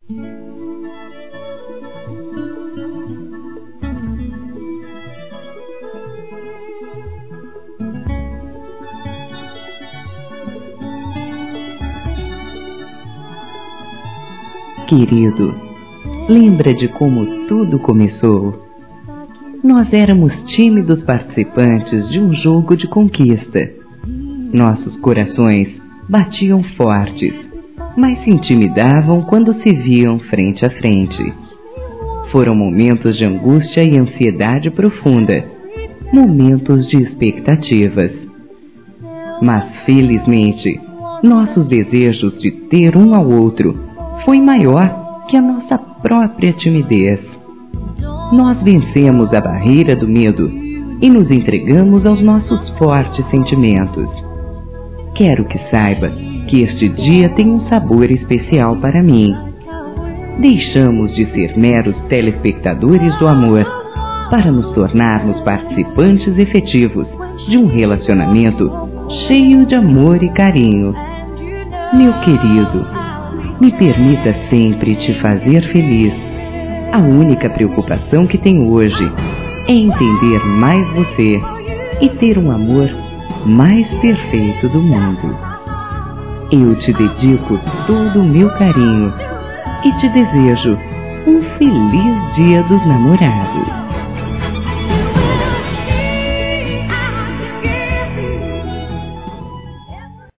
Querido, lembra de como tudo começou? Nós éramos tímidos participantes de um jogo de conquista. Nossos corações batiam fortes, mas se intimidavam quando se viam frente a frente. Foram momentos de angústia e ansiedade profunda, momentos de expectativas. Mas, felizmente, nossos desejos de ter um ao outro foi maior que a nossa própria timidez. Nós vencemos a barreira do medo e nos entregamos aos nossos fortes sentimentos. Quero que saiba que este dia tem um sabor especial para mim. Deixamos de ser meros telespectadores do amor para nos tornarmos participantes efetivos de um relacionamento cheio de amor e carinho. Meu querido, me permita sempre te fazer feliz. A única preocupação que tenho hoje é entender mais você e ter um amor mais perfeito do mundo. Eu te dedico todo o meu carinho e te desejo um feliz Dia dos Namorados.